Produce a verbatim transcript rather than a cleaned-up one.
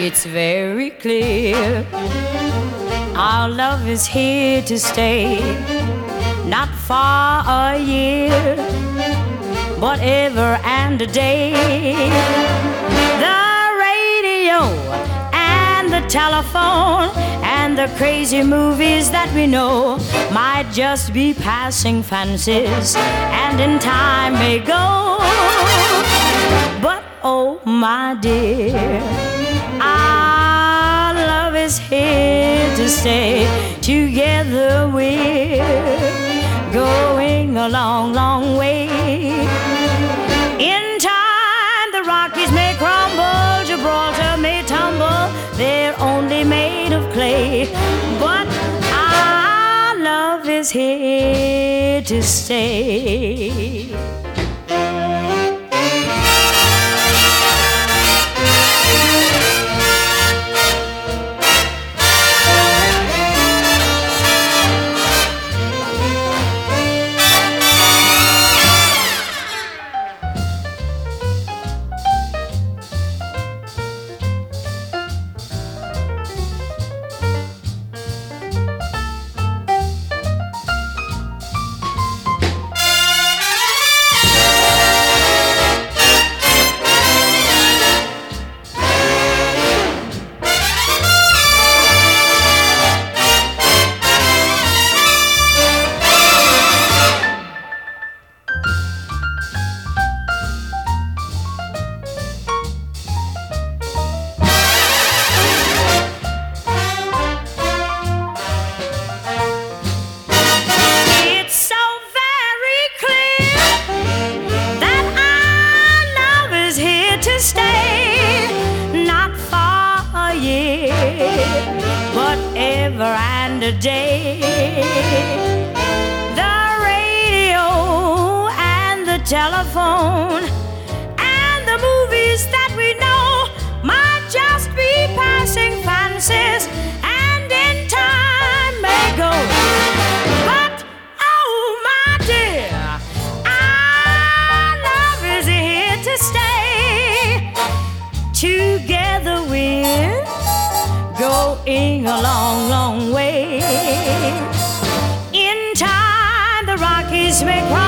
It's very clear our love is here to stay. Not for a year, but ever and a day. The radio and the telephone and the crazy movies that we know might just be passing fancies and in time may go. But oh my dear, our love is here to stay. Together we're going a long, long way. In time the Rockies may crumble, Gibraltar may tumble, they're only made of clay. But our love is here to stay. A day. The radio and the telephone and the movies that we know might just be passing fancies and in time may go. But oh my dear, our love is here to stay. Together we're going a long, long way. In time the Rockies may cry,